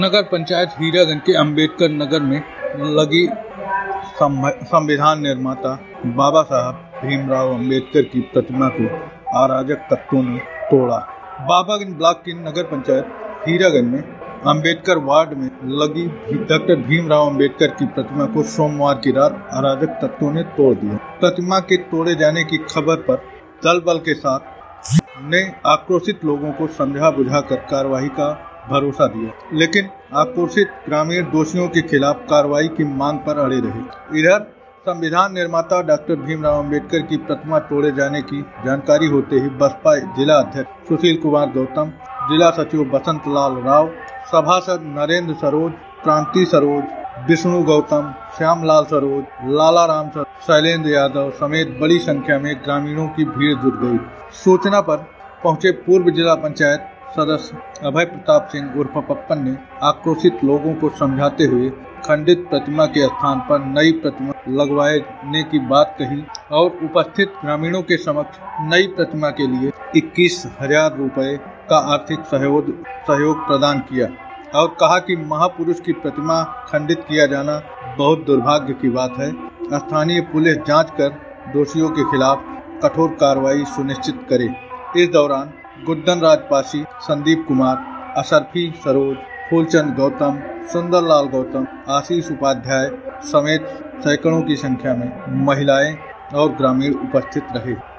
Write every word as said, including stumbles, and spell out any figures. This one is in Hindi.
नगर पंचायत हीरागंज के अंबेडकर नगर में लगी संविधान निर्माता बाबा साहब भीमराव अंबेडकर की प्रतिमा को अराजक तत्वों ने तोड़ा। बाबागंज ब्लॉक की नगर पंचायत हीरागंज में अंबेडकर वार्ड में लगी डॉक्टर भीमराव अंबेडकर की प्रतिमा को सोमवार की रात अराजक तत्वों ने तोड़ दिया। प्रतिमा के तोड़े जाने की खबर पर दल बल के साथ ने आक्रोशित लोगों को समझा बुझाकर कार्रवाई का भरोसा दिया, लेकिन आक्रोशित ग्रामीण दोषियों के खिलाफ कार्रवाई की मांग पर अड़े रहे। इधर संविधान निर्माता डॉक्टर भीमराव अंबेडकर की प्रतिमा तोड़े जाने की जानकारी होते ही बसपा जिला अध्यक्ष सुशील कुमार गौतम, जिला सचिव बसंत लाल राव, सभासद नरेंद्र सरोज, क्रांति सरोज, विष्णु गौतम, श्यामलाल सरोज, लाला राम सरोज, शैलेंद्र यादव समेत बड़ी संख्या में ग्रामीणों की भीड़ जुट गई। सूचना पर पहुंचे पूर्व जिला पंचायत सदस्य अभय प्रताप सिंह उर्फ पप्पन ने आक्रोशित लोगों को समझाते हुए खंडित प्रतिमा के स्थान पर नई प्रतिमा लगवाने की बात कही और उपस्थित ग्रामीणों के समक्ष नई प्रतिमा के लिए इक्कीस हजार रुपए का आर्थिक सहयोग सहयोग प्रदान किया और कहा कि महापुरुष की प्रतिमा खंडित किया जाना बहुत दुर्भाग्य की बात है। स्थानीय पुलिस जांच कर दोषियों के खिलाफ कठोर कार्रवाई सुनिश्चित करे। इस दौरान गुड्डन राजपाशी, संदीप कुमार, अशरफी सरोज, फूलचंद गौतम, सुंदरलाल गौतम, आशीष उपाध्याय समेत सैकड़ों की संख्या में महिलाएं और ग्रामीण उपस्थित रहे।